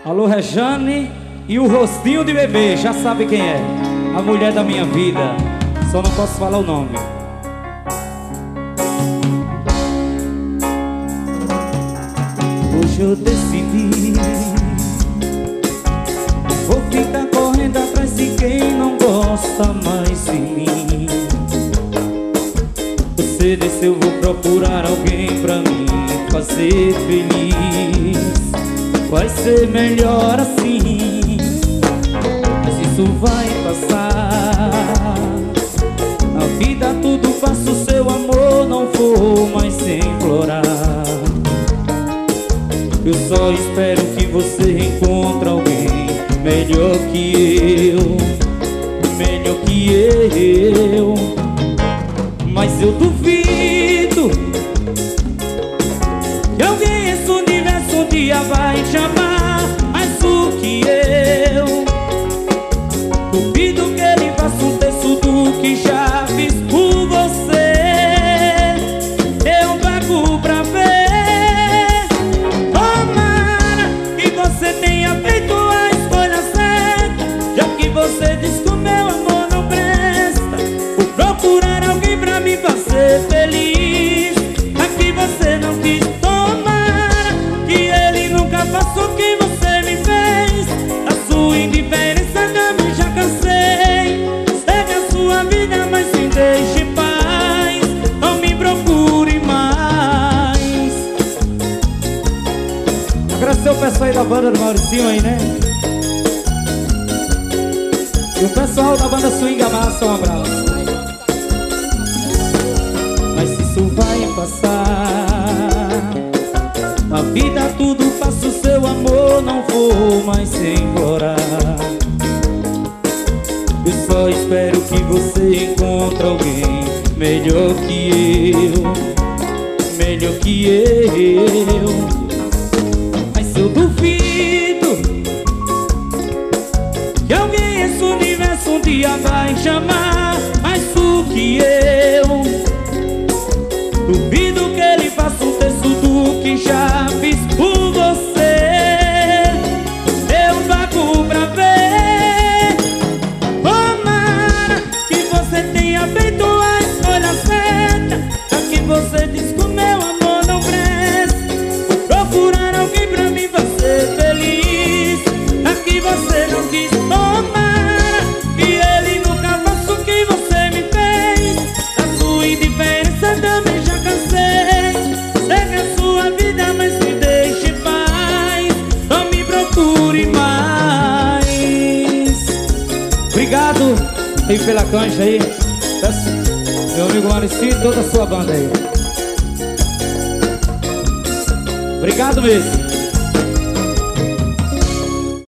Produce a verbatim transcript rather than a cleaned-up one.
Alô, Rejane e o rostinho de bebê, já sabe quem é. A mulher da minha vida, só não posso falar o nome. Hoje eu decidi, vou ficar correndo atrás de quem não gosta mais de mim. Você desceu, vou procurar alguém pra mim fazer feliz. Vai ser melhor assim, mas isso vai passar. Na vida tudo passa, o seu amor não vou mais implorar. Eu só espero que você encontre alguém melhor que eu, melhor que eu. Mas eu duvido que alguém esse universo um dia vai te amar mais do que eu. Duvido que ele faça um terço do que já fiz por você. Eu pago pra ver. Tomara que você tenha feito a escolha certa, já que você diz que o meu amor não presta. Vou procurar alguém pra me fazer feliz. Aqui você não quis. Faço o que você me fez. A sua indiferença também já cansei. Segue a sua vida, mas me deixe em paz. Não me procure mais. Agradecer o pessoal aí da banda do Mauricinho aí, né? E o pessoal da banda Swing Amassa, um abraço. Mas isso vai passar. Na vida tudo passa, o seu amor não vou mais implorar. Eu só espero que você encontre alguém melhor que eu, melhor que eu. Mas eu duvido que alguém esse universo um dia vai chamar mais do que eu. Duvido que ele faça um terço do que já fiz por você. Eu pago pra ver. Tomara que você tenha feito a escolha certa, já que você diz que o meu amor não presta. Vou procurar alguém pra me fazer feliz. Aqui você não quis. Tomara que ele nunca faça o que você me fez. A sua indiferença também já cansei. Segue a sua vida, mas me deixe em paz. Não me procure mais. Obrigado aí pela cancha aí, meu amigo Mauricinho e toda a sua banda aí. Obrigado mesmo.